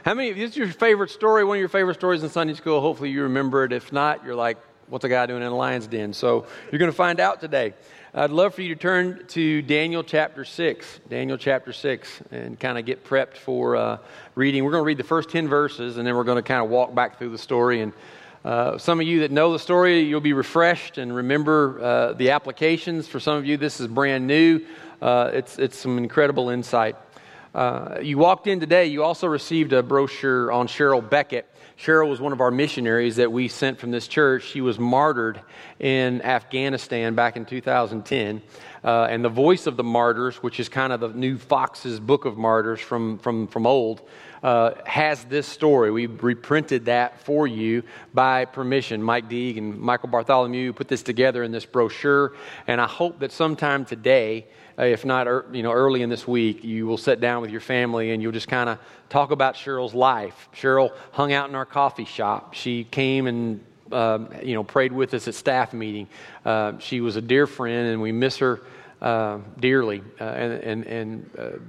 How many of you, this is your favorite story, one of your favorite stories in Sunday school? Hopefully you remember it. If not, you're like, what's a guy doing in a lion's den? So you're going to find out today. I'd love for you to turn to Daniel chapter 6. Daniel chapter 6 and kind of get prepped for reading. We're going to read the first 10 verses and then we're going to kind of walk back through the story. And some of you that know the story, you'll be refreshed and remember the applications. For some of you, this is brand new. It's some incredible insight. You walked in today, you also received a brochure on Cheryl Beckett. Cheryl was one of our missionaries that we sent from this church. She was martyred in Afghanistan back in 2010. And the Voice of the Martyrs, which is kind of the new Fox's Book of Martyrs from old, has this story. We reprinted that for you by permission. Mike Deeg and Michael Bartholomew put this together in this brochure. And I hope that sometime today, if not early in this week, you will sit down with your family and you'll just kind of talk about Cheryl's life. Cheryl hung out in our coffee shop. She came and prayed with us at staff meeting. She was a dear friend, and we miss her dearly. And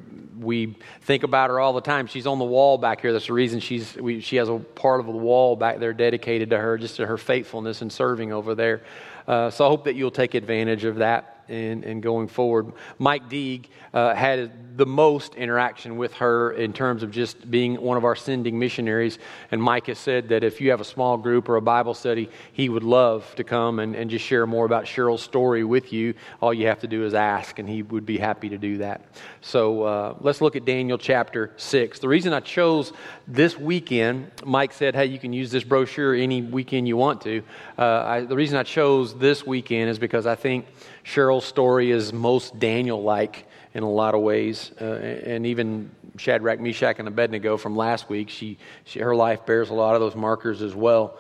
we think about her all the time. She's on the wall back here. That's the reason she has a part of the wall back there dedicated to her, just to her faithfulness and serving over there. So I hope that you'll take advantage of that. And going forward, Mike Deeg had the most interaction with her in terms of just being one of our sending missionaries. And Mike has said that if you have a small group or a Bible study, he would love to come and just share more about Cheryl's story with you. All you have to do is ask, and he would be happy to do that. So let's look at Daniel chapter 6. The reason I chose this weekend, Mike said, hey, you can use this brochure any weekend you want to. The reason I chose this weekend is because I think Cheryl's story is most Daniel-like in a lot of ways, and even Shadrach, Meshach, and Abednego from last week, her life bears a lot of those markers as well.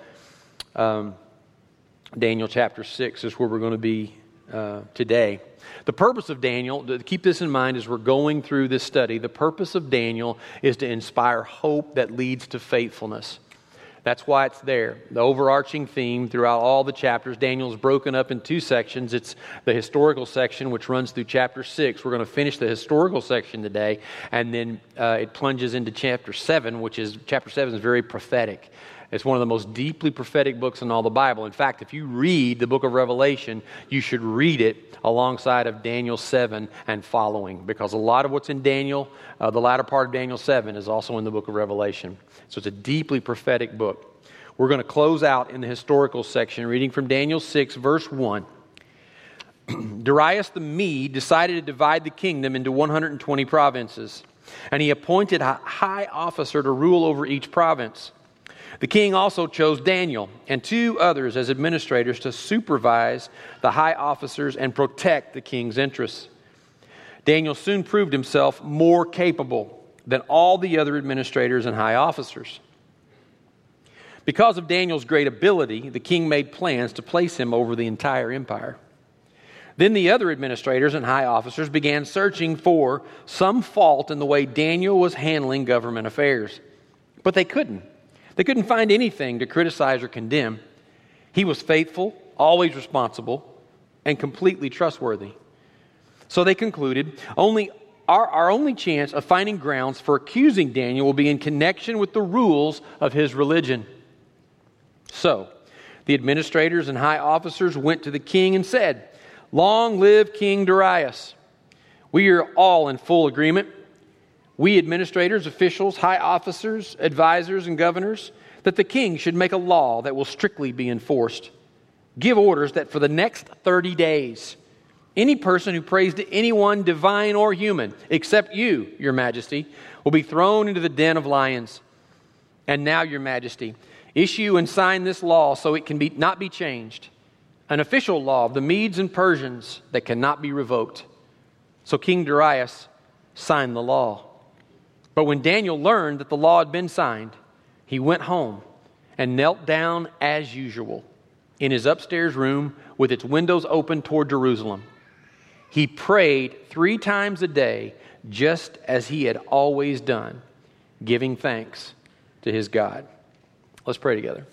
Daniel chapter 6 is where we're going to be today. The purpose of Daniel, to keep this in mind as we're going through this study, the purpose of Daniel is to inspire hope that leads to faithfulness. That's why it's there. The overarching theme throughout all the chapters, Daniel is broken up in two sections. It's the historical section, which runs through chapter 6. We're going to finish the historical section today, and then it plunges into chapter 7, chapter 7 is very prophetic. It's one of the most deeply prophetic books in all the Bible. In fact, if you read the book of Revelation, you should read it alongside of Daniel 7 and following, because a lot of what's in Daniel, the latter part of Daniel 7, is also in the book of Revelation. So it's a deeply prophetic book. We're going to close out in the historical section, reading from Daniel 6, verse 1. Darius the Mede decided to divide the kingdom into 120 provinces, and he appointed a high officer to rule over each province. The king also chose Daniel and 2 others as administrators to supervise the high officers and protect the king's interests. Daniel soon proved himself more capable than all the other administrators and high officers. Because of Daniel's great ability, the king made plans to place him over the entire empire. Then the other administrators and high officers began searching for some fault in the way Daniel was handling government affairs. But they couldn't. They couldn't find anything to criticize or condemn. He was faithful, always responsible, and completely trustworthy. So they concluded, our only chance of finding grounds for accusing Daniel will be in connection with the rules of his religion. So the administrators and high officers went to the king and said, "Long live King Darius. We are all in full agreement, we administrators, officials, high officers, advisors, and governors, that the king should make a law that will strictly be enforced. Give orders that for the next 30 days, any person who prays to anyone, divine or human, except you, your majesty, will be thrown into the den of lions. And now, your majesty, issue and sign this law so it can not be changed, an official law of the Medes and Persians that cannot be revoked." So King Darius signed the law. But when Daniel learned that the law had been signed, he went home and knelt down as usual in his upstairs room with its windows open toward Jerusalem. He prayed 3 times a day, just as he had always done, giving thanks to his God. Let's pray together.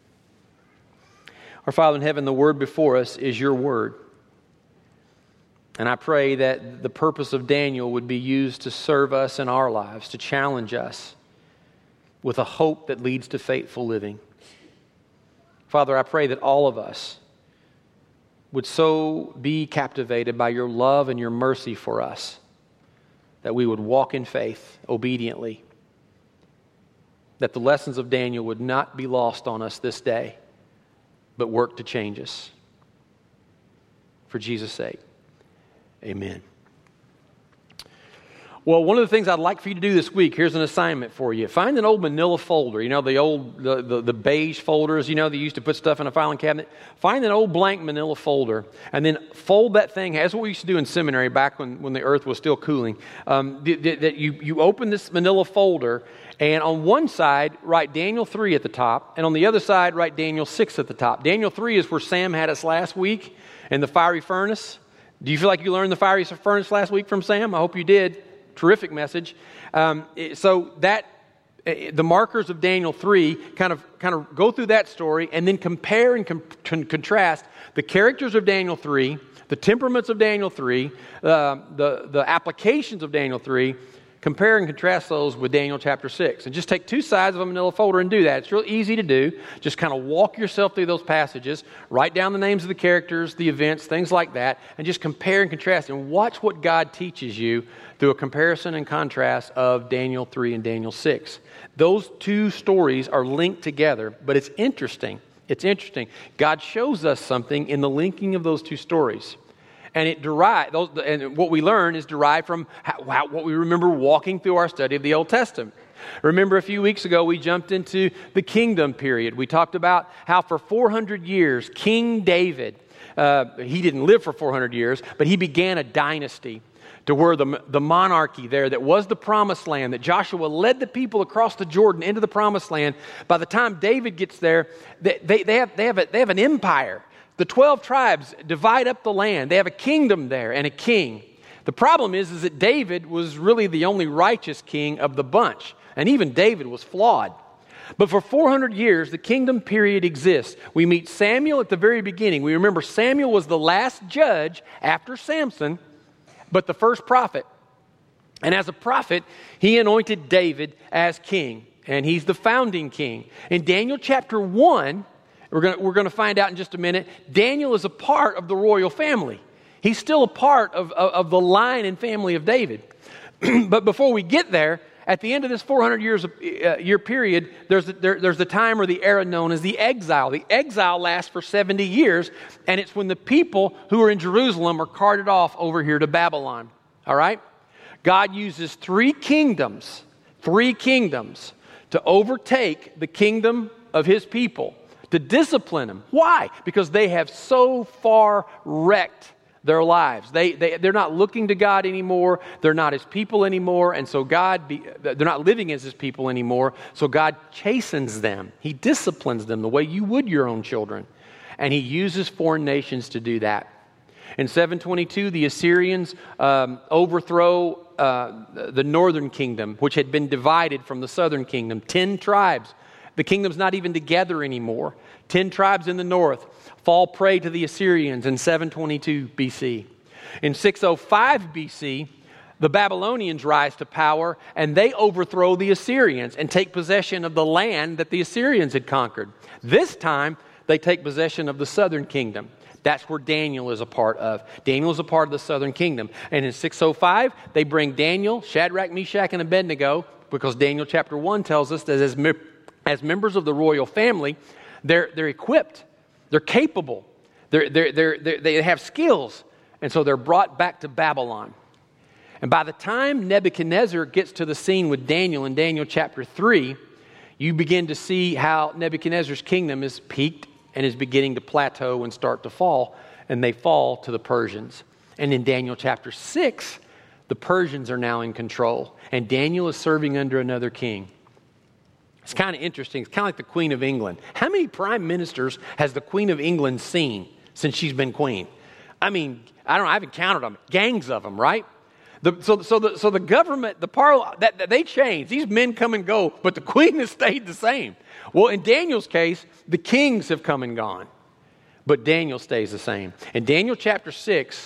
Our Father in heaven, the word before us is your word. And I pray that the purpose of Daniel would be used to serve us in our lives, to challenge us with a hope that leads to faithful living. Father, I pray that all of us would so be captivated by your love and your mercy for us that we would walk in faith obediently, that the lessons of Daniel would not be lost on us this day, but work to change us. For Jesus' sake, amen. Well, one of the things I'd like for you to do this week, here's an assignment for you. Find an old manila folder, the beige folders, that you used to put stuff in a filing cabinet. Find an old blank manila folder and then fold that thing. That's what we used to do in seminary back when the earth was still cooling. That you open this manila folder, and on one side, write Daniel 3 at the top, and on the other side, write Daniel 6 at the top. Daniel 3 is where Sam had us last week in the fiery furnace. Do you feel like you learned the fiery furnace last week from Sam? I hope you did. Terrific message. So that the markers of Daniel 3 kind of go through that story and then compare and contrast the characters of Daniel 3, the temperaments of Daniel 3, the applications of Daniel 3. Compare and contrast those with Daniel chapter 6. And just take two sides of a manila folder and do that. It's real easy to do. Just kind of walk yourself through those passages. Write down the names of the characters, the events, things like that. And just compare and contrast and watch what God teaches you through a comparison and contrast of Daniel 3 and Daniel 6. Those two stories are linked together, but it's interesting. It's interesting. God shows us something in the linking of those two stories. And and what we learn is derived from what we remember walking through our study of the Old Testament. Remember a few weeks ago we jumped into the kingdom period. We talked about how for 400 years King David, he didn't live for 400 years, but he began a dynasty to where the monarchy there that was the promised land, that Joshua led the people across the Jordan into the promised land. By the time David gets there, they have an empire. The 12 tribes divide up the land. They have a kingdom there and a king. The problem is that David was really the only righteous king of the bunch. And even David was flawed. But for 400 years, the kingdom period exists. We meet Samuel at the very beginning. We remember Samuel was the last judge after Samson, but the first prophet. And as a prophet, he anointed David as king. And he's the founding king. In Daniel chapter 1, we're going to find out in just a minute, Daniel is a part of the royal family. He's still a part of the line and family of David. But before we get there, at the end of this 400 year period, there's the time or the era known as the exile. The exile lasts for 70 years, and it's when the people who are in Jerusalem are carted off over here to Babylon. All right? God uses three kingdoms to overtake the kingdom of his people, to discipline them. Why? Because they have so far wrecked their lives. They're not looking to God anymore. They're not his people anymore. And so they're not living as his people anymore. So God chastens them. He disciplines them the way you would your own children. And he uses foreign nations to do that. In 722, the Assyrians overthrow the northern kingdom, which had been divided from the southern kingdom. 10 tribes. The kingdom's not even together anymore. 10 tribes in the north fall prey to the Assyrians in 722 BC. In 605 BC, the Babylonians rise to power and they overthrow the Assyrians and take possession of the land that the Assyrians had conquered. This time, they take possession of the southern kingdom. That's where Daniel is a part of. Daniel is a part of the southern kingdom. And in 605, they bring Daniel, Shadrach, Meshach, and Abednego, because Daniel chapter 1 tells us that as members of the royal family, they're equipped, they're capable, they have skills, and so they're brought back to Babylon. And by the time Nebuchadnezzar gets to the scene with Daniel in Daniel chapter 3, you begin to see how Nebuchadnezzar's kingdom is peaked and is beginning to plateau and start to fall, and they fall to the Persians. And in Daniel chapter 6, the Persians are now in control, and Daniel is serving under another king. It's kind of interesting. It's kind of like the Queen of England. How many prime ministers has the Queen of England seen since she's been queen? I mean, I haven't counted them. Gangs of them, right? So the government, the parliament, they change. These men come and go, but the queen has stayed the same. Well, in Daniel's case, the kings have come and gone, but Daniel stays the same. In Daniel chapter 6,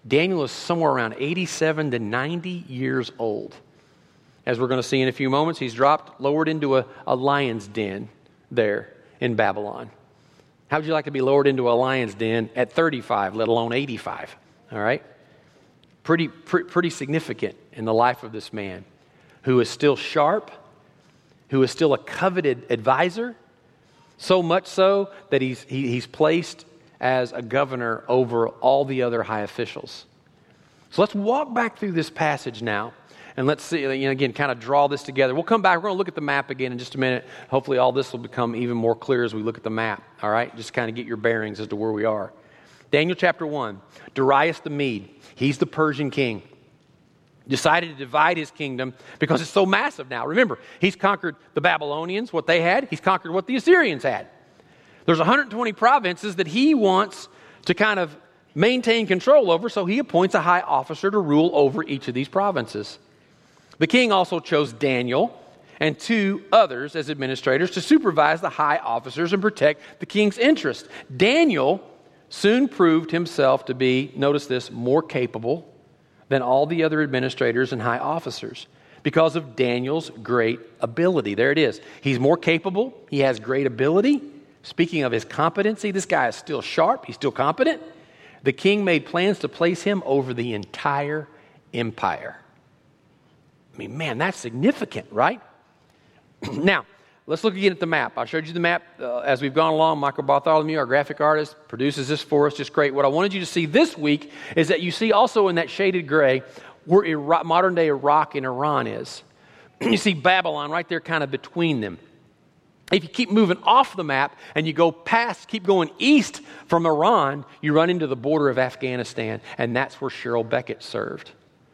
Daniel is somewhere around 87 to 90 years old. As we're going to see in a few moments, he's lowered into a lion's den there in Babylon. How would you like to be lowered into a lion's den at 35, let alone 85? All right? Pretty significant in the life of this man who is still sharp, who is still a coveted advisor, so much so that he's placed as a governor over all the other high officials. So let's walk back through this passage now, and let's see, again, kind of draw this together. We'll come back. We're going to look at the map again in just a minute. Hopefully all this will become even more clear as we look at the map, all right? Just kind of get your bearings as to where we are. Daniel chapter 1, Darius the Mede, he's the Persian king, decided to divide his kingdom because it's so massive now. Remember, he's conquered the Babylonians, what they had. He's conquered what the Assyrians had. There's 120 provinces that he wants to kind of maintain control over, so he appoints a high officer to rule over each of these provinces. The king also chose Daniel and 2 others as administrators to supervise the high officers and protect the king's interest. Daniel soon proved himself to be, notice this, more capable than all the other administrators and high officers because of Daniel's great ability. There it is. He's more capable. He has great ability. Speaking of his competency, this guy is still sharp. He's still competent. The king made plans to place him over the entire empire. I mean, man, that's significant, right? Now, let's look again at the map. I showed you the map as we've gone along. Michael Bartholomew, our graphic artist, produces this for us. Just great. What I wanted you to see this week is that you see also in that shaded gray where modern-day Iraq and Iran is. You see Babylon right there kind of between them. If you keep moving off the map and you go past, keep going east from Iran, you run into the border of Afghanistan, and that's where Cheryl Beckett served.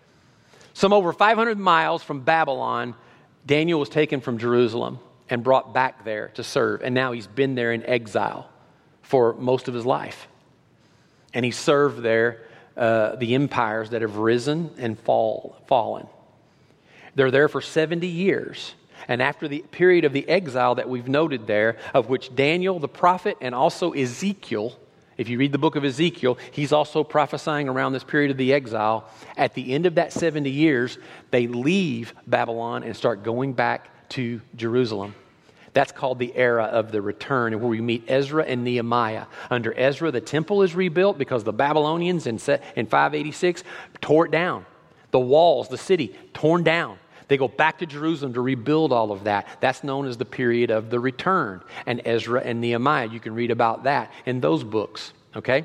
Some over 500 miles from Babylon, Daniel was taken from Jerusalem and brought back there to serve, and now he's been there in exile for most of his life. And he served there the empires that have risen and fallen. They're there for 70 years. And after the period of the exile that we've noted there, of which Daniel the prophet and also Ezekiel, if you read the book of Ezekiel, he's also prophesying around this period of the exile. At the end of that 70 years, they leave Babylon and start going back to Jerusalem. That's called the era of the return, where we meet Ezra and Nehemiah. Under Ezra, the temple is rebuilt because the Babylonians in 586 tore it down. The walls, the city, torn down. They go back to Jerusalem to rebuild all of that. That's known as the period of the return. And Ezra and Nehemiah, you can read about that in those books. Okay?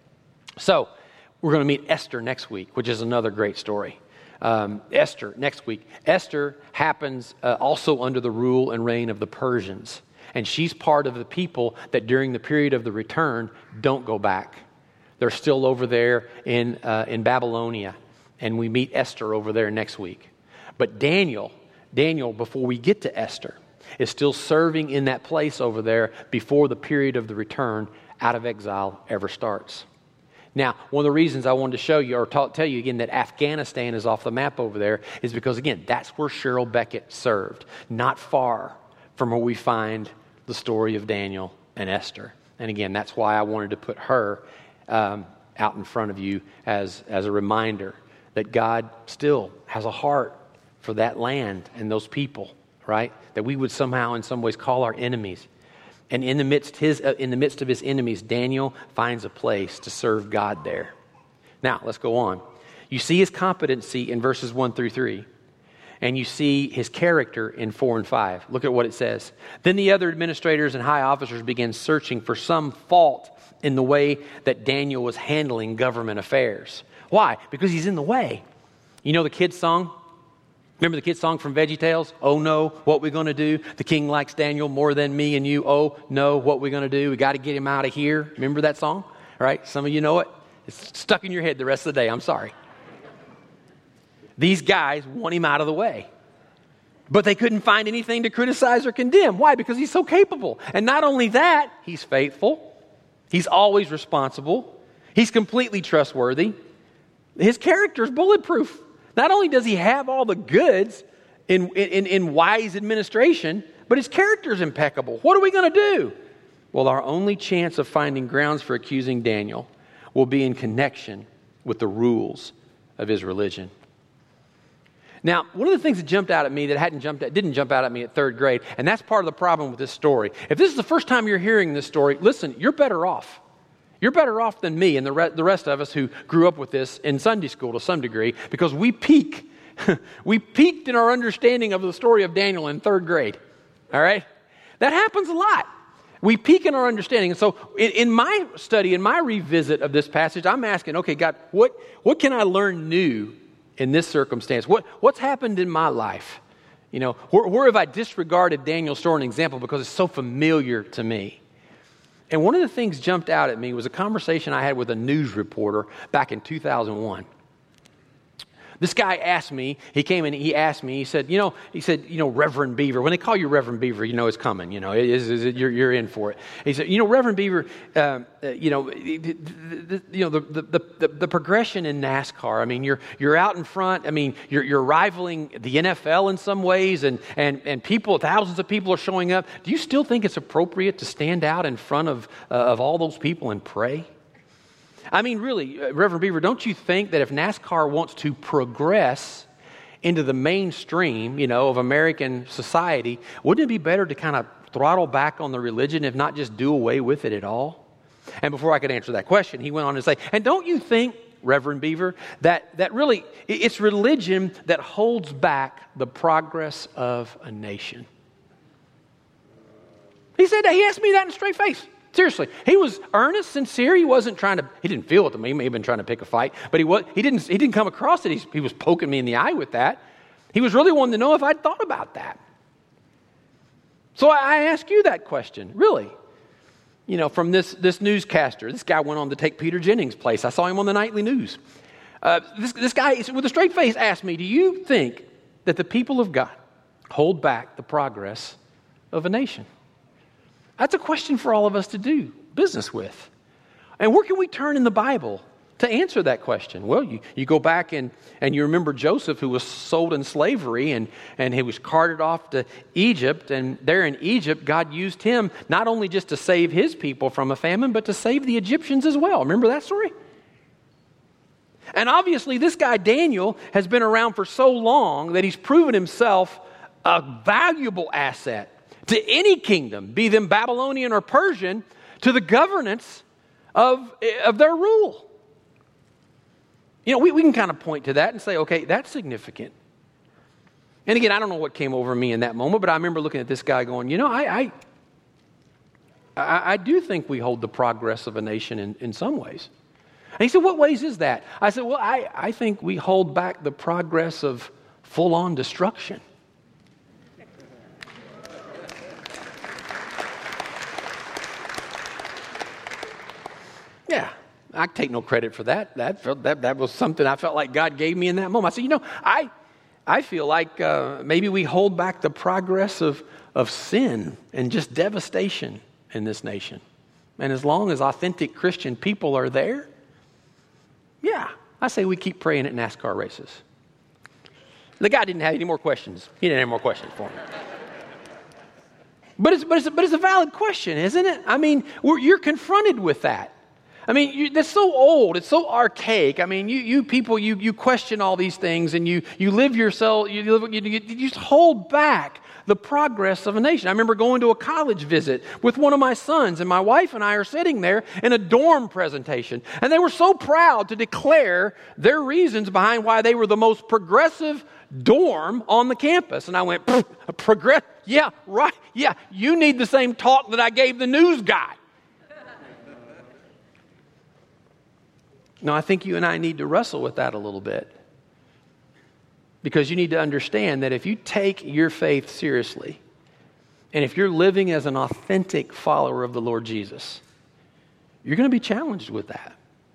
So, we're going to meet Esther next week, which is another great story. Esther, next week. Esther happens also under the rule and reign of the Persians. And she's part of the people that during the period of the return don't go back. They're still over there in Babylonia. And we meet Esther over there next week. But Daniel, before we get to Esther, is still serving in that place over there before the period of the return out of exile ever starts. Now, one of the reasons I wanted to show you or tell you again that Afghanistan is off the map over there is because, again, that's where Cheryl Beckett served, not far from where we find the story of Daniel and Esther. And again, that's why I wanted to put her out in front of you as a reminder that God still has a heart for that land and those people, right? That we would somehow, in some ways, call our enemies. And in the midst of his enemies, Daniel finds a place to serve God there. Now, let's go on. You see his competency in verses 1 through 3. And you see his character in 4 and 5. Look at what it says. Then the other administrators and high officers began searching for some fault in the way that Daniel was handling government affairs. Why? Because he's in the way. You know the kids' song? Remember the kids' song from VeggieTales? Oh no, what we going to do? The king likes Daniel more than me and you. Oh no, what we going to do? We got to get him out of here. Remember that song? Right? Some of you know it. It's stuck in your head the rest of the day. I'm sorry. These guys want him out of the way. But they couldn't find anything to criticize or condemn. Why? Because he's so capable. And not only that, he's faithful. He's always responsible. He's completely trustworthy. His character is bulletproof. Not only does he have all the goods in wise administration, but his character is impeccable. What are we going to do? Well, our only chance of finding grounds for accusing Daniel will be in connection with the rules of his religion. Now, one of the things that jumped out at me that didn't jump out at me at third grade, and that's part of the problem with this story. If this is the first time you're hearing this story, listen, you're better off. You're better off than me and the rest of us who grew up with this in Sunday school to some degree, because we peaked in our understanding of the story of Daniel in third grade. All right? That happens a lot. We peak in our understanding. And so in my study, in my revisit of this passage, I'm asking, okay, God, what can I learn new in this circumstance? What's happened in my life? You know, where have I disregarded Daniel's story, an example, because it's so familiar to me? And one of the things jumped out at me was a conversation I had with a news reporter back in 2001. This guy asked me, he came in, he asked me, he said, Reverend Beaver, when they call you Reverend Beaver, you know it's coming, you're in for it. He said, Reverend Beaver, the progression in NASCAR, I mean, you're out in front, I mean, you're rivaling the NFL in some ways, and people, thousands of people are showing up. Do you still think it's appropriate to stand out in front of all those people and pray? I mean, really, Reverend Beaver, don't you think that if NASCAR wants to progress into the mainstream, of American society, wouldn't it be better to kind of throttle back on the religion, if not just do away with it at all? And before I could answer that question, he went on to say, and don't you think, Reverend Beaver, that really it's religion that holds back the progress of a nation? He said that. He asked me that in a straight face. Seriously, he was earnest, sincere. He didn't feel it to me. He may have been trying to pick a fight, but he didn't come across it. He was poking me in the eye with that. He was really wanting to know if I'd thought about that. So I ask you that question, really. From this newscaster, this guy went on to take Peter Jennings' place. I saw him on the nightly news. This guy, with a straight face, asked me, do you think that the people of God hold back the progress of a nation? That's a question for all of us to do business with. And where can we turn in the Bible to answer that question? Well, you go back and you remember Joseph, who was sold in slavery, and he was carted off to Egypt. And there in Egypt, God used him not only just to save his people from a famine, but to save the Egyptians as well. Remember that story? And obviously, this guy Daniel has been around for so long that he's proven himself a valuable asset to any kingdom, be them Babylonian or Persian, to the governance of their rule. We can kind of point to that and say, okay, that's significant. And again, I don't know what came over me in that moment, but I remember looking at this guy going, I do think we hold the progress of a nation in some ways. And he said, what ways is that? I said, well, I think we hold back the progress of full-on destruction. Yeah, I take no credit for that. That was something I felt like God gave me in that moment. I said, I feel like maybe we hold back the progress of sin and just devastation in this nation. And as long as authentic Christian people are there, yeah, I say we keep praying at NASCAR races. The guy didn't have any more questions. He didn't have more questions for me. But it's a valid question, isn't it? I mean, you're confronted with that. I mean, that's so old. It's so archaic. I mean, you people, you question all these things, and you live yourself. You just hold back the progress of a nation. I remember going to a college visit with one of my sons, and my wife and I are sitting there in a dorm presentation, and they were so proud to declare their reasons behind why they were the most progressive dorm on the campus. And I went, progress? Yeah, right. Yeah, you need the same talk that I gave the news guy. No, I think you and I need to wrestle with that a little bit. Because you need to understand that if you take your faith seriously, and if you're living as an authentic follower of the Lord Jesus, you're going to be challenged with that.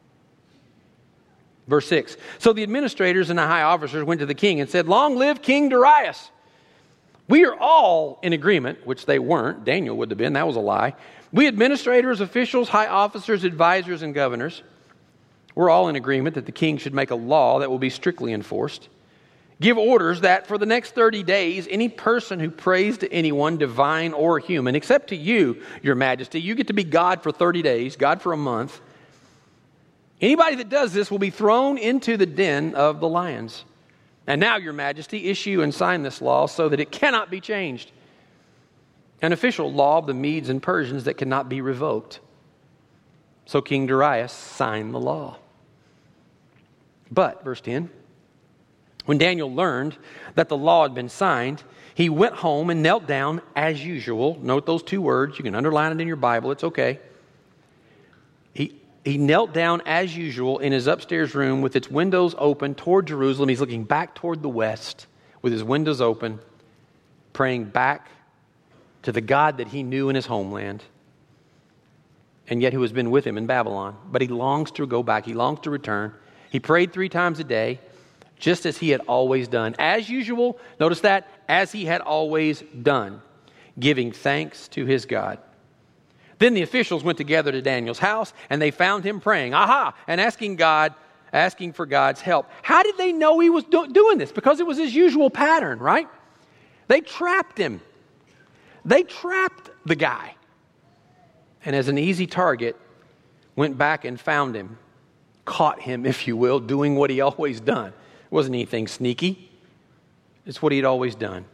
Verse 6, so the administrators and the high officers went to the king and said, long live King Darius. We are all in agreement, which they weren't. Daniel would have been. That was a lie. We administrators, officials, high officers, advisors, and governors, we're all in agreement that the king should make a law that will be strictly enforced. Give orders that for the next 30 days, any person who prays to anyone, divine or human, except to you, your majesty, you get to be God for 30 days, God for a month. Anybody that does this will be thrown into the den of the lions. And now, your majesty, issue and sign this law so that it cannot be changed. An official law of the Medes and Persians that cannot be revoked. So King Darius signed the law. But, verse 10, when Daniel learned that the law had been signed, he went home and knelt down as usual. Note those two words. You can underline it in your Bible. It's okay. He knelt down as usual in his upstairs room with its windows open toward Jerusalem. He's looking back toward the west with his windows open, praying back to the God that he knew in his homeland, and yet who has been with him in Babylon. But he longs to go back. He longs to return. He prayed 3 times a day, just as he had always done. As usual, notice that, as he had always done, giving thanks to his God. Then the officials went together to Daniel's house, and they found him praying, and asking for God's help. How did they know he was doing this? Because it was his usual pattern, right? They trapped him. They trapped the guy. And as an easy target, went back and found him, caught him, if you will, doing what he always done. It wasn't anything sneaky. It's what he'd always done.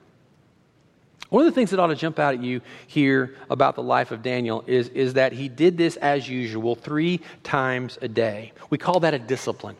One of the things that ought to jump out at you here about the life of Daniel is that he did this as usual 3 times a day. We call that a discipline.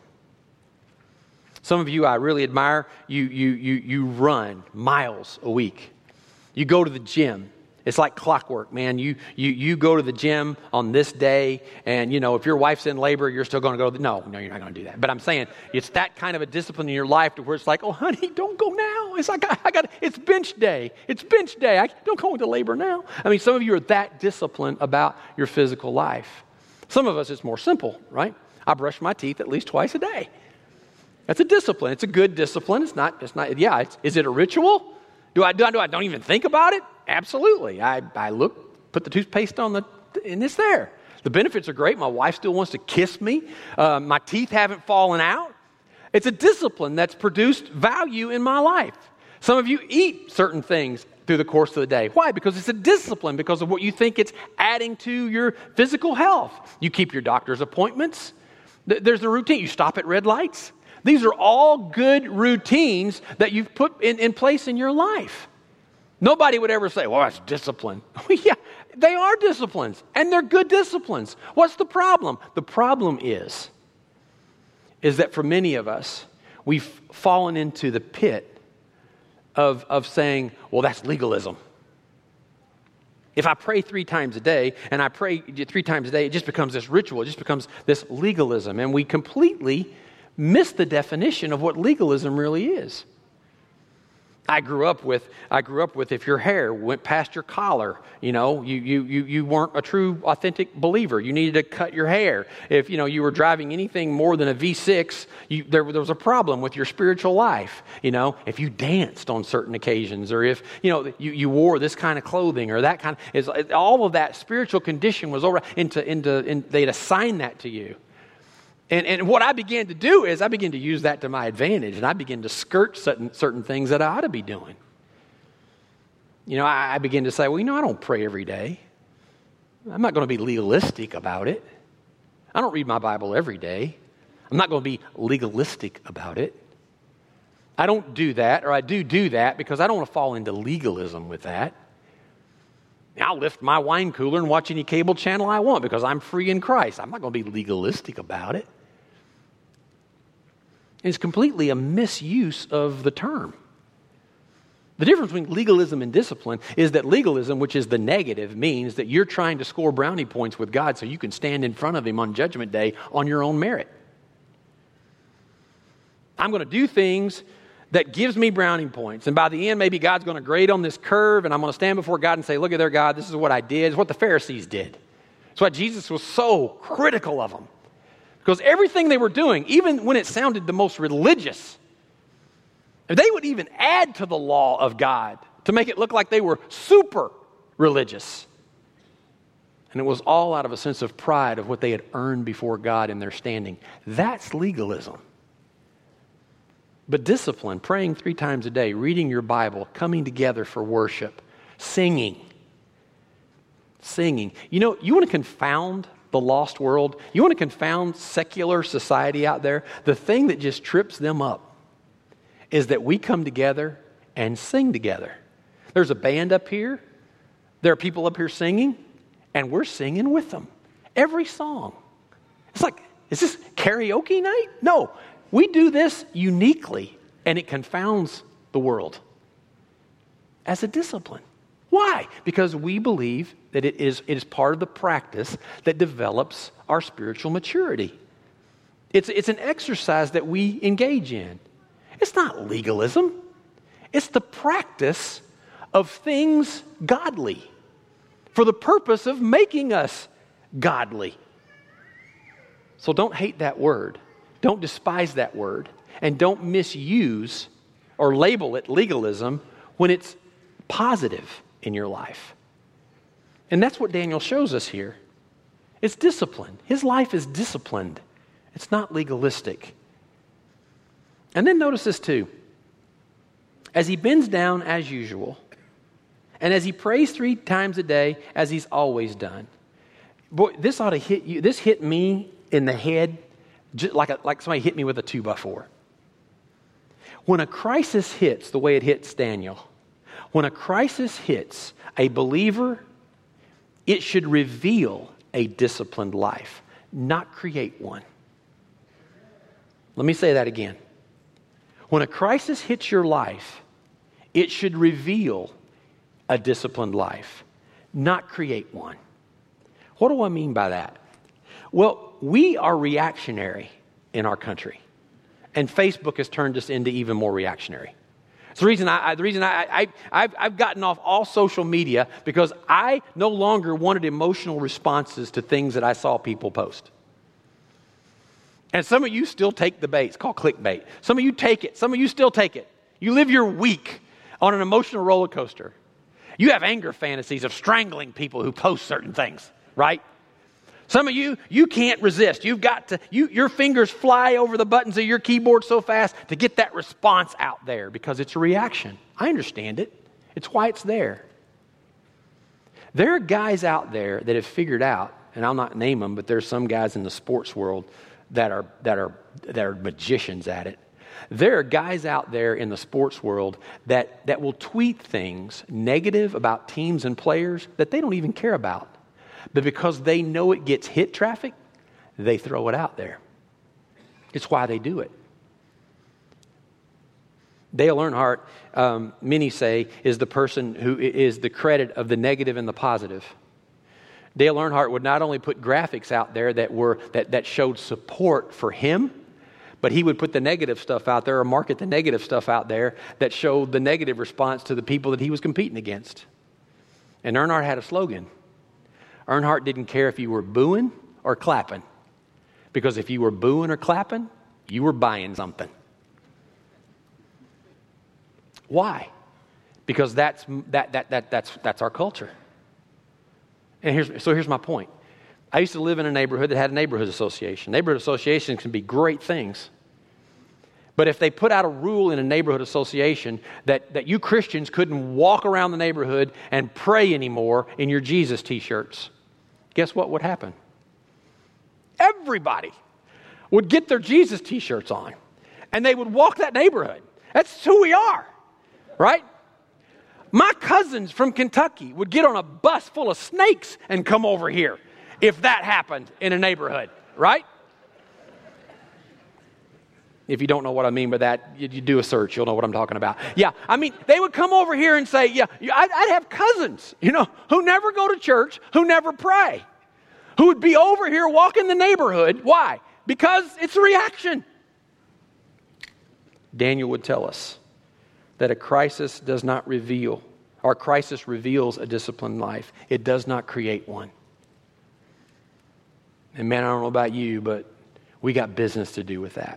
Some of you I really admire. You run miles a week. You go to the gym. It's like clockwork, man. You go to the gym on this day, and if your wife's in labor, you're still going to go. No, you're not going to do that. But I'm saying it's that kind of a discipline in your life to where it's like, oh, honey, don't go now. It's like it's bench day. It's bench day. I don't go into labor now. I mean, some of you are that disciplined about your physical life. Some of us, it's more simple, right? I brush my teeth at least twice a day. That's a discipline. It's a good discipline. It's not. Yeah. Is it a ritual? Do I don't even think about it? Absolutely. I look, put the toothpaste on and it's there. The benefits are great. My wife still wants to kiss me. My teeth haven't fallen out. It's a discipline that's produced value in my life. Some of you eat certain things through the course of the day. Why? Because it's a discipline, because of what you think it's adding to your physical health. You keep your doctor's appointments. There's a routine. You stop at red lights. These are all good routines that you've put in place in your life. Nobody would ever say, well, that's discipline. Yeah, they are disciplines, and they're good disciplines. What's the problem? The problem is that for many of us, we've fallen into the pit of saying, well, that's legalism. If I pray 3 times a day, and I pray 3 times a day, it just becomes this ritual. It just becomes this legalism, and we completely miss the definition of what legalism really is. I grew up with if your hair went past your collar, you weren't a true, authentic believer. You needed to cut your hair. If you were driving anything more than a V6, there was a problem with your spiritual life. If you danced on certain occasions, or if you wore this kind of clothing or that kind of, all of that spiritual condition was over they'd assign that to you. And what I began to do is I began to use that to my advantage, and I began to skirt certain things that I ought to be doing. I began to say, well, I don't pray every day. I'm not going to be legalistic about it. I don't read my Bible every day. I'm not going to be legalistic about it. I don't do that, or I do that because I don't want to fall into legalism with that. I'll lift my wine cooler and watch any cable channel I want because I'm free in Christ. I'm not going to be legalistic about it. It's completely a misuse of the term. The difference between legalism and discipline is that legalism, which is the negative, means that you're trying to score brownie points with God so you can stand in front of Him on Judgment Day on your own merit. I'm going to do things that gives me brownie points. And by the end, maybe God's going to grade on this curve, and I'm going to stand before God and say, look at there, God, this is what I did. It's what the Pharisees did. That's why Jesus was so critical of them. Because everything they were doing, even when it sounded the most religious, they would even add to the law of God to make it look like they were super religious. And it was all out of a sense of pride of what they had earned before God in their standing. That's legalism. But discipline, praying 3 times a day, reading your Bible, coming together for worship, singing. You want to confound the lost world. You want to confound secular society out there? The thing that just trips them up is that we come together and sing together. There's a band up here. There are people up here singing, and we're singing with them. Every song. It's like, is this karaoke night? No, we do this uniquely, and it confounds the world as a discipline. Why? Because we believe that it is part of the practice that develops our spiritual maturity. It's an exercise that we engage in. It's not legalism. It's the practice of things godly for the purpose of making us godly. So don't hate that word. Don't despise that word. And don't misuse or label it legalism when it's positive in your life. And that's what Daniel shows us here. It's discipline. His life is disciplined. It's not legalistic. And then notice this too. As he bends down as usual, and as he prays 3 times a day, as he's always done. Boy, this ought to hit you. This hit me in the head just like somebody hit me with a 2x4. When a crisis hits the way it hits Daniel, when a crisis hits a believer, it should reveal a disciplined life, not create one. Let me say that again. When a crisis hits your life, it should reveal a disciplined life, not create one. What do I mean by that? Well, we are reactionary in our country, and Facebook has turned us into even more reactionary. It's the reason I've gotten off all social media, because I no longer wanted emotional responses to things that I saw people post. And some of you still take the bait. It's called clickbait. Some of you take it. Some of you still take it. You live your week on an emotional roller coaster. You have anger fantasies of strangling people who post certain things, right? Some of you can't resist. You've got to, your fingers fly over the buttons of your keyboard so fast to get that response out there because it's a reaction. I understand it. It's why it's there. There are guys out there that have figured out, and I'll not name them, but there's some guys in the sports world that are magicians at it. There are guys out there in the sports world that will tweet things negative about teams and players that they don't even care about. But because they know it gets hit traffic, they throw it out there. It's why they do it. Dale Earnhardt, many say, is the person who is the credit of the negative and the positive. Dale Earnhardt would not only put graphics out there that showed support for him, but he would put the negative stuff out there or market the negative stuff out there that showed the negative response to the people that he was competing against. And Earnhardt had a slogan. Earnhardt didn't care if you were booing or clapping, because if you were booing or clapping, you were buying something. Why? Because that's our culture. And here's my point. I used to live in a neighborhood that had a neighborhood association. Neighborhood associations can be great things. But if they put out a rule in a neighborhood association that you Christians couldn't walk around the neighborhood and pray anymore in your Jesus t-shirts, guess what would happen? Everybody would get their Jesus t-shirts on, and they would walk that neighborhood. That's who we are, right? My cousins from Kentucky would get on a bus full of snakes and come over here if that happened in a neighborhood, right? If you don't know what I mean by that, you do a search. You'll know what I'm talking about. Yeah, I mean, they would come over here and say, I'd have cousins, who never go to church, who never pray, who would be over here walking the neighborhood. Why? Because it's a reaction. Daniel would tell us that a crisis does not reveal, or crisis reveals a disciplined life. It does not create one. And man, I don't know about you, but we got business to do with that.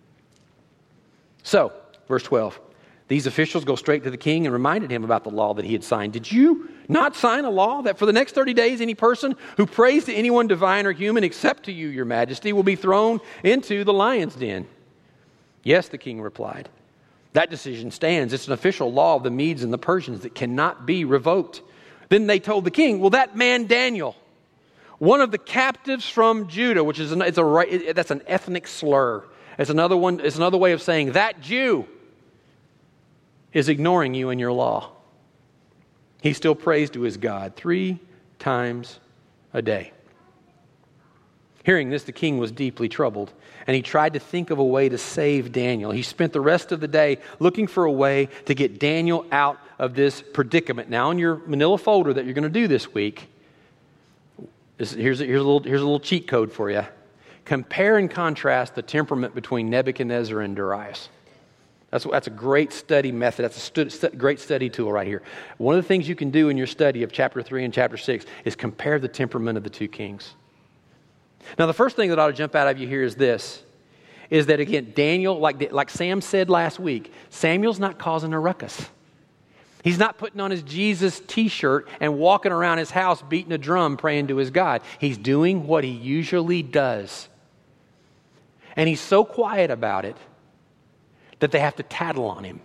So, verse 12, these officials go straight to the king and reminded him about the law that he had signed. Did you not sign a law that for the next 30 days, any person who prays to anyone divine or human except to you, your majesty, will be thrown into the lion's den? Yes, the king replied. That decision stands. It's an official law of the Medes and the Persians that cannot be revoked. Then they told the king, well, that man Daniel, one of the captives from Judah, which is that's an ethnic slur. It's another way of saying that Jew is ignoring you and your law. He still prays to his God 3 times a day. Hearing this, the king was deeply troubled, and he tried to think of a way to save Daniel. He spent the rest of the day looking for a way to get Daniel out of this predicament. Now, in your manila folder that you're going to do this week, here's a little cheat code for you. Compare and contrast the temperament between Nebuchadnezzar and Darius. That's a great study method. That's a great study tool right here. One of the things you can do in your study of chapter 3 and chapter 6 is compare the temperament of the two kings. Now, the first thing that ought to jump out of you here is this, is that, again, Daniel, like Sam said last week, Samuel's not causing a ruckus. He's not putting on his Jesus t-shirt and walking around his house beating a drum praying to his God. He's doing what he usually does. And he's so quiet about it that they have to tattle on him.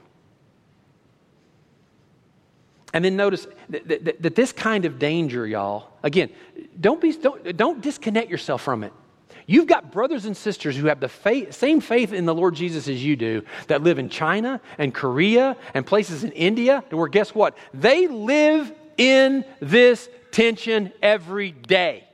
And then notice that this kind of danger, y'all, again, don't disconnect yourself from it. You've got brothers and sisters who have the same faith in the Lord Jesus as you do, that live in China and Korea and places in India, where guess what? They live in this tension every day.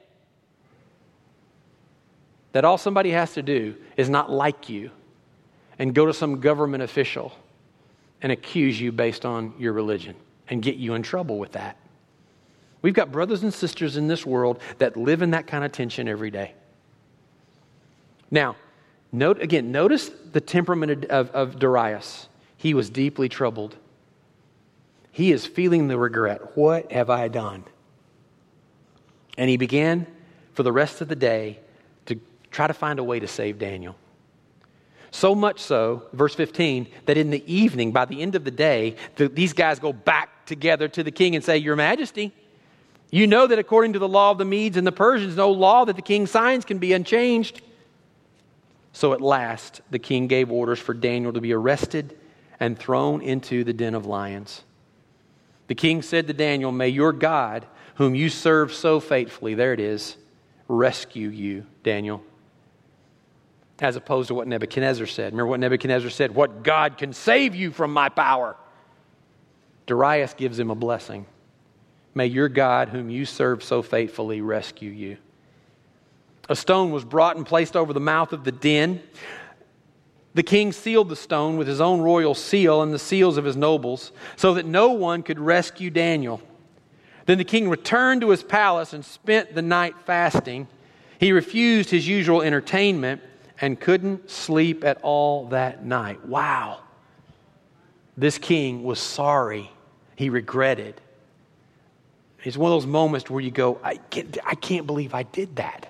That all somebody has to do is not like you and go to some government official and accuse you based on your religion and get you in trouble with that. We've got brothers and sisters in this world that live in that kind of tension every day. Now, notice the temperament of Darius. He was deeply troubled. He is feeling the regret. What have I done? And he began for the rest of the day to try to find a way to save Daniel. So much so, verse 15, that in the evening, by the end of the day, these guys go back together to the king and say, Your Majesty, you know that according to the law of the Medes and the Persians, no law that the king signs can be unchanged. So at last, the king gave orders for Daniel to be arrested and thrown into the den of lions. The king said to Daniel, May your God, whom you serve so faithfully, there it is, rescue you, Daniel. As opposed to what Nebuchadnezzar said. Remember what Nebuchadnezzar said? What God can save you from my power? Darius gives him a blessing. May your God, whom you serve so faithfully, rescue you. A stone was brought and placed over the mouth of the den. The king sealed the stone with his own royal seal and the seals of his nobles, so that no one could rescue Daniel. Then the king returned to his palace and spent the night fasting. He refused his usual entertainment and couldn't sleep at all that night. Wow. This king was sorry. He regretted. It's one of those moments where you go, I can't believe I did that.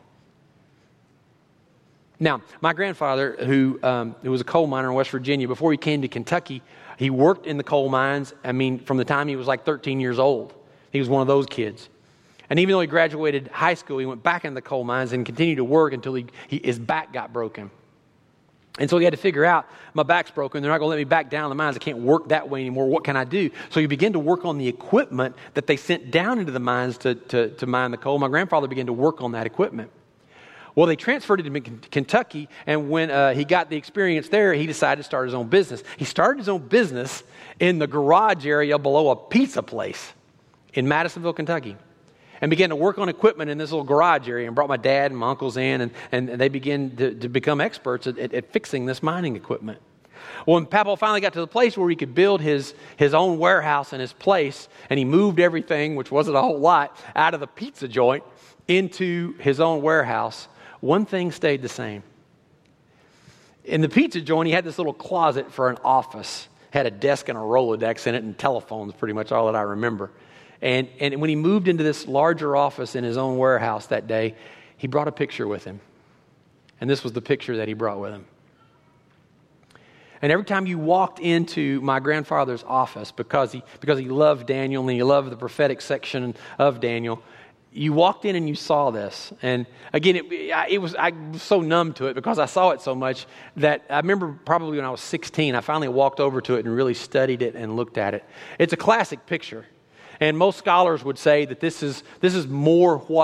Now, my grandfather, who was a coal miner in West Virginia, before he came to Kentucky, he worked in the coal mines, from the time he was like 13 years old. He was one of those kids. And even though he graduated high school, he went back into the coal mines and continued to work until his back got broken. And so he had to figure out, my back's broken. They're not going to let me back down the mines. I can't work that way anymore. What can I do? So he began to work on the equipment that they sent down into the mines to mine the coal. My grandfather began to work on that equipment. Well, they transferred him to Kentucky, and when he got the experience there, he decided to start his own business. He started his own business in the garage area below a pizza place in Madisonville, Kentucky, and began to work on equipment in this little garage area, and brought my dad and my uncles in, and they began to become experts at fixing this mining equipment. Well, when Papa finally got to the place where he could build his own warehouse and his place, and he moved everything, which wasn't a whole lot, out of the pizza joint into his own warehouse, one thing stayed the same. In the pizza joint, he had this little closet for an office. Had a desk and a Rolodex in it, and telephones, pretty much all that I remember. And when he moved into this larger office in his own warehouse that day, he brought a picture with him. And this was the picture that he brought with him. And every time you walked into my grandfather's office, because he loved Daniel and he loved the prophetic section of Daniel, you walked in and you saw this. And again, I was so numb to it because I saw it so much that I remember probably when I was 16, I finally walked over to it and really studied it and looked at it. It's a classic picture. And most scholars would say that this is more what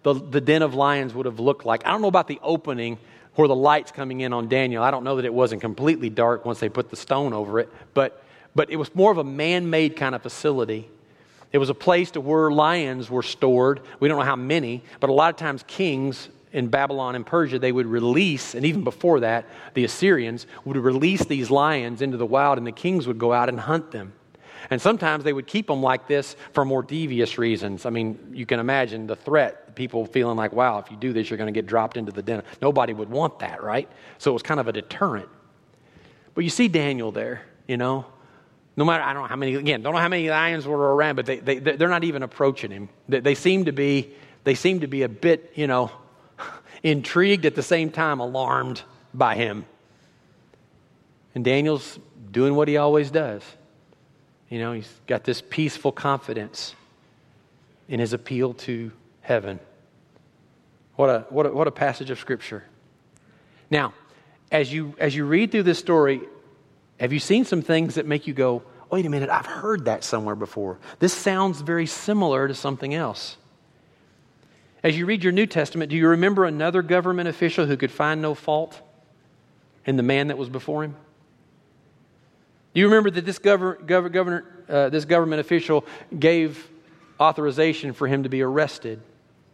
the den of lions would have looked like. I don't know about the opening where the light's coming in on Daniel. I don't know that it wasn't completely dark once they put the stone over it, but it was more of a man-made kind of facility. It was a place to where lions were stored. We don't know how many, but a lot of times kings in Babylon and Persia, they would release, and even before that, the Assyrians would release these lions into the wild, and the kings would go out and hunt them. And sometimes they would keep them like this for more devious reasons. I mean, you can imagine the threat, people feeling like, wow, if you do this, you're going to get dropped into the den. Nobody would want that, right? So it was kind of a deterrent. But you see Daniel there, no matter, I don't know how many, again, don't know how many lions were around, but they're not even approaching him. They seem to be a bit, intrigued, at the same time alarmed by him. And Daniel's doing what he always does. He's got this peaceful confidence in his appeal to heaven. What a passage of Scripture. Now, as you read through this story, have you seen some things that make you go, wait a minute, I've heard that somewhere before. This sounds very similar to something else. As you read your New Testament, do you remember another government official who could find no fault in the man that was before him? Do you remember that this this government official gave authorization for him to be arrested?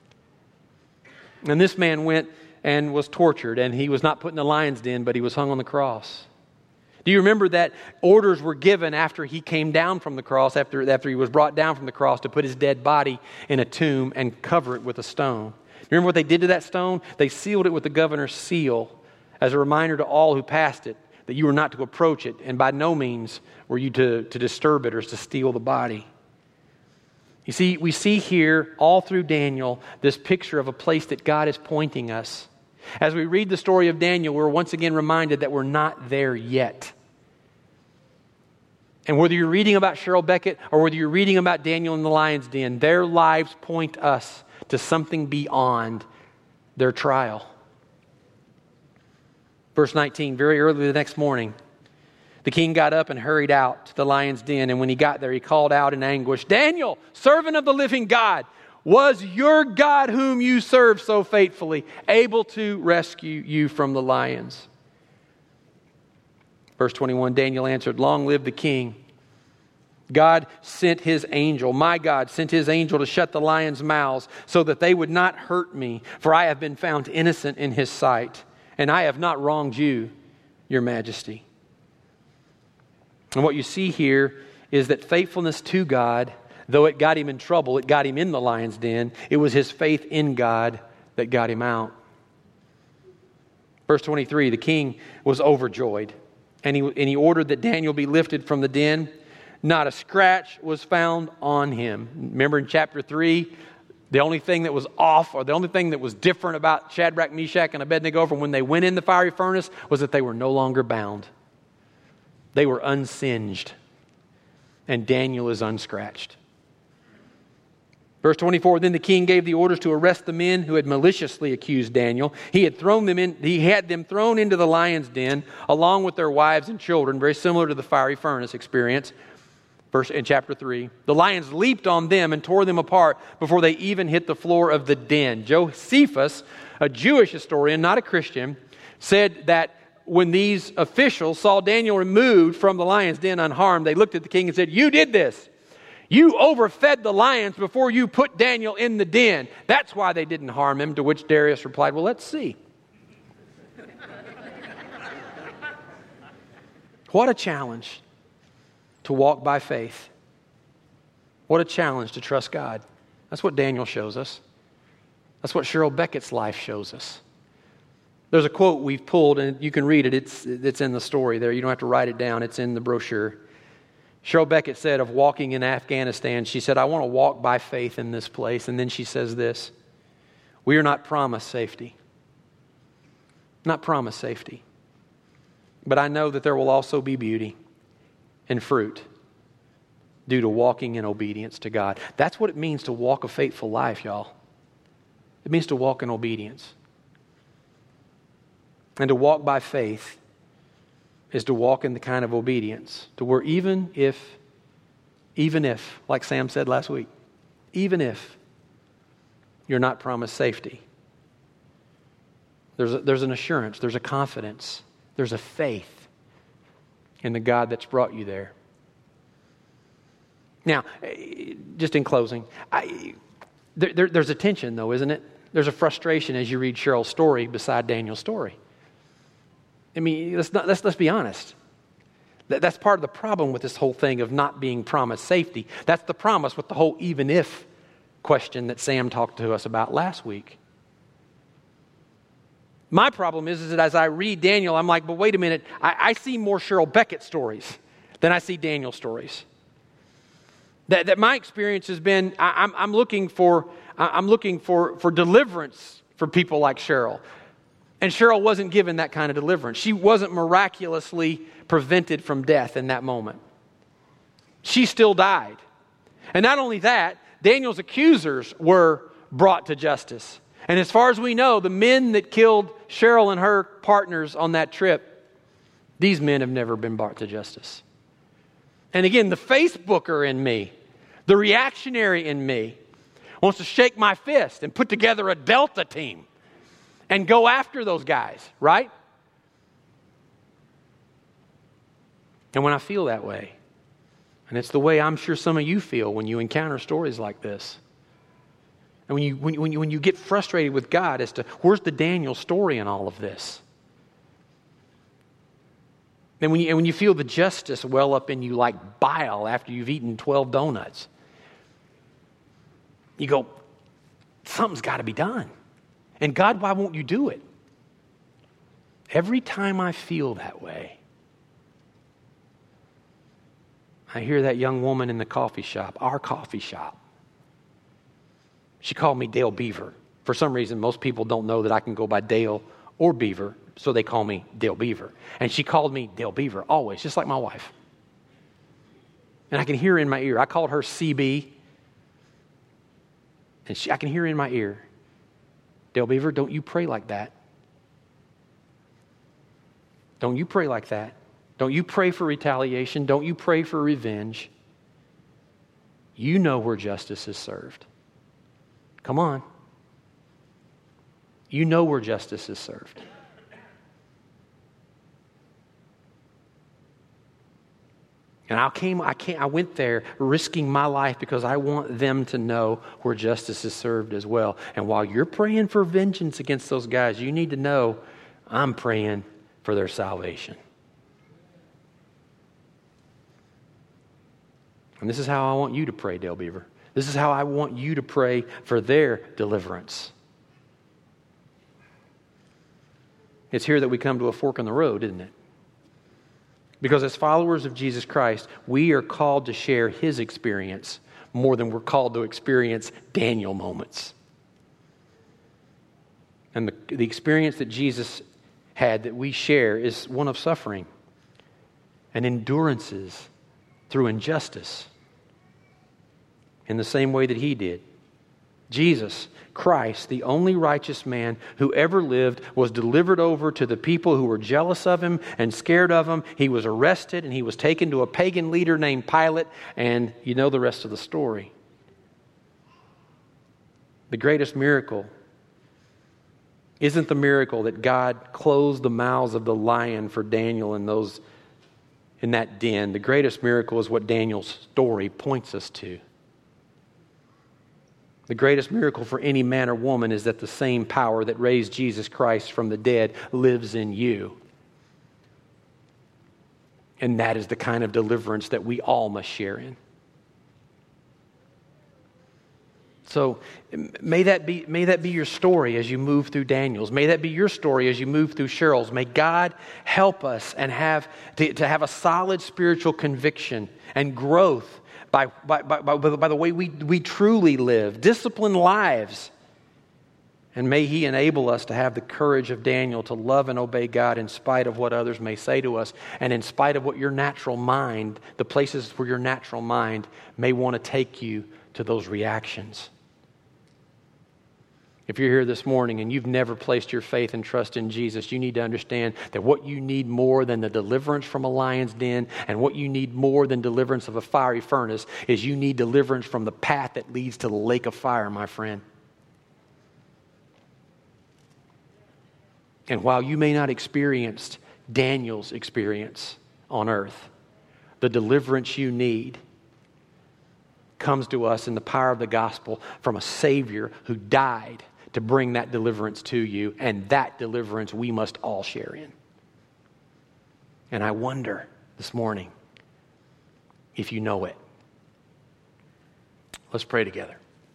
And this man went and was tortured, and he was not put in the lion's den, but he was hung on the cross. Do you remember that orders were given after he came down from the cross, after he was brought down from the cross, to put his dead body in a tomb and cover it with a stone? You remember what they did to that stone? They sealed it with the governor's seal as a reminder to all who passed it that you were not to approach it, and by no means were you to disturb it or to steal the body. You see, we see here all through Daniel this picture of a place that God is pointing us. As we read the story of Daniel, we're once again reminded that we're not there yet. And whether you're reading about Cheryl Beckett or whether you're reading about Daniel in the lion's den, their lives point us to something beyond their trial. Verse 19, very early the next morning, the king got up and hurried out to the lion's den. And when he got there, he called out in anguish, "Daniel, servant of the living God, was your God whom you served so faithfully able to rescue you from the lions?" Verse 21, Daniel answered, "Long live the king. God sent his angel, my God sent his angel to shut the lions' mouths so that they would not hurt me, for I have been found innocent in his sight, and I have not wronged you, your majesty." And what you see here is that faithfulness to God, though it got him in trouble, it got him in the lion's den, it was his faith in God that got him out. Verse 23, the king was overjoyed, and he ordered that Daniel be lifted from the den. Not a scratch was found on him. Remember in chapter 3, the only thing that was off, or the only thing that was different about Shadrach, Meshach, and Abednego from when they went in the fiery furnace was that they were no longer bound. They were unsinged. And Daniel is unscratched. Verse 24, then the king gave the orders to arrest the men who had maliciously accused Daniel. He had them thrown into the lion's den along with their wives and children, very similar to the fiery furnace experience. In chapter 3, the lions leaped on them and tore them apart before they even hit the floor of the den. Josephus, a Jewish historian, not a Christian, said that when these officials saw Daniel removed from the lion's den unharmed, they looked at the king and said, "You did this. You overfed the lions before you put Daniel in the den. That's why they didn't harm him." To which Darius replied, "Well, let's see." What a challenge to walk by faith. What a challenge to trust God. That's what Daniel shows us. That's what Cheryl Beckett's life shows us. There's a quote we've pulled, and you can read it. It's in the story there. You don't have to write it down. It's in the brochure. Cheryl Beckett said of walking in Afghanistan, she said, "I want to walk by faith in this place." And then she says this, "We are not promised safety. Not promised safety. But I know that there will also be beauty and fruit due to walking in obedience to God." That's what it means to walk a faithful life, y'all. It means to walk in obedience. And to walk by faith is to walk in the kind of obedience to where even if, like Sam said last week, even if you're not promised safety. There's an assurance, there's a confidence, there's a faith in the God that's brought you there. Now, just in closing, there's a tension though, isn't it? There's a frustration as you read Cheryl's story beside Daniel's story. I mean, let's be honest. That's part of the problem with this whole thing of not being promised safety. That's the promise with the whole even if question that Sam talked to us about last week. My problem is that as I read Daniel, I'm like, but wait a minute, I see more Cheryl Beckett stories than I see Daniel stories. That my experience has been, I'm looking for deliverance for people like Cheryl. And Cheryl wasn't given that kind of deliverance. She wasn't miraculously prevented from death in that moment. She still died. And not only that, Daniel's accusers were brought to justice. And as far as we know, the men that killed Cheryl and her partners on that trip, these men have never been brought to justice. And again, the Facebooker in me, the reactionary in me, wants to shake my fist and put together a Delta team and go after those guys, right? And when I feel that way, and it's the way I'm sure some of you feel when you encounter stories like this, and when you get frustrated with God as to where's the Daniel story in all of this, and when you feel the justice well up in you like bile after you've eaten 12 donuts, you go, something's got to be done. And God, why won't you do it? Every time I feel that way, I hear that young woman in the coffee shop, our coffee shop. She called me Dale Beaver. For some reason, most people don't know that I can go by Dale or Beaver, so they call me Dale Beaver. And she called me Dale Beaver, always, just like my wife. And I can hear her in my ear. I called her CB, and I can hear her in my ear. Dale Beaver, don't you pray like that. Don't you pray like that. Don't you pray for retaliation. Don't you pray for revenge. You know where justice is served. Come on. You know where justice is served. And I went there risking my life because I want them to know where justice is served as well. And while you're praying for vengeance against those guys, you need to know I'm praying for their salvation. And this is how I want you to pray, Dale Beaver. This is how I want you to pray for their deliverance. It's here that we come to a fork in the road, isn't it? Because as followers of Jesus Christ, we are called to share His experience more than we're called to experience Daniel moments. And the experience that Jesus had that we share is one of suffering and endurances through injustice in the same way that He did. Jesus Christ, the only righteous man who ever lived, was delivered over to the people who were jealous of Him and scared of Him. He was arrested and He was taken to a pagan leader named Pilate, and you know the rest of the story. The greatest miracle isn't the miracle that God closed the mouths of the lion for Daniel and those in that den. The greatest miracle is what Daniel's story points us to. The greatest miracle for any man or woman is that the same power that raised Jesus Christ from the dead lives in you. And that is the kind of deliverance that we all must share in. So may that be your story as you move through Daniel's. May that be your story as you move through Cheryl's. May God help us and have a solid spiritual conviction and growth by the way we truly live, disciplined lives. And may He enable us to have the courage of Daniel to love and obey God in spite of what others may say to us, and in spite of what your natural mind, the places where your natural mind may want to take you to those reactions. If you're here this morning and you've never placed your faith and trust in Jesus, you need to understand that what you need more than the deliverance from a lion's den and what you need more than deliverance of a fiery furnace is you need deliverance from the path that leads to the lake of fire, my friend. And while you may not experience Daniel's experience on earth, the deliverance you need comes to us in the power of the gospel from a Savior who died to bring that deliverance to you, and that deliverance we must all share in. And I wonder this morning if you know it. Let's pray together.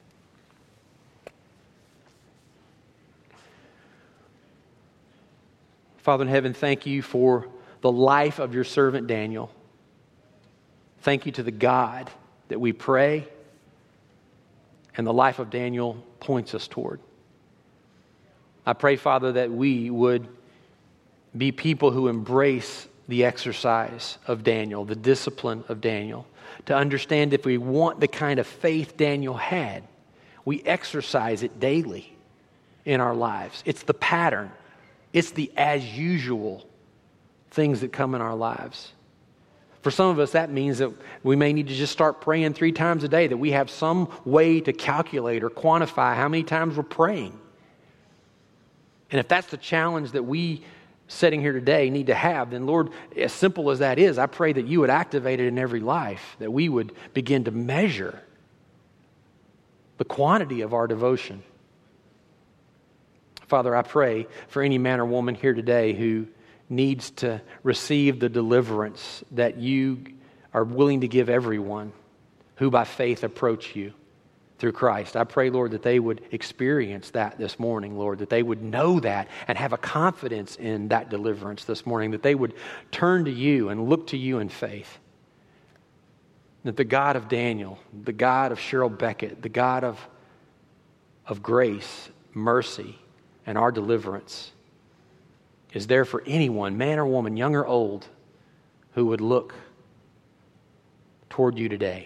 Father in heaven, thank you for the life of your servant Daniel. Thank you to the God that we pray and the life of Daniel points us toward. I pray, Father, that we would be people who embrace the exercise of Daniel, the discipline of Daniel, to understand if we want the kind of faith Daniel had, we exercise it daily in our lives. It's the pattern. It's the as usual things that come in our lives. For some of us, that means that we may need to just start praying 3 times a day, that we have some way to calculate or quantify how many times we're praying. And if that's the challenge that we sitting here today need to have, then Lord, as simple as that is, I pray that you would activate it in every life, that we would begin to measure the quantity of our devotion. Father, I pray for any man or woman here today who needs to receive the deliverance that you are willing to give everyone who by faith approach you through Christ. I pray, Lord, that they would experience that this morning, Lord, that they would know that and have a confidence in that deliverance this morning, that they would turn to you and look to you in faith. That the God of Daniel, the God of Cheryl Beckett, the God of grace, mercy, and our deliverance is there for anyone, man or woman, young or old, who would look toward you today.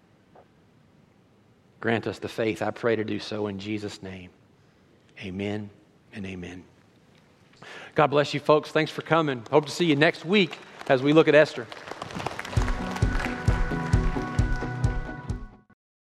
Grant us the faith, I pray, to do so in Jesus' name. Amen and amen. God bless you, folks. Thanks for coming. Hope to see you next week as we look at Esther.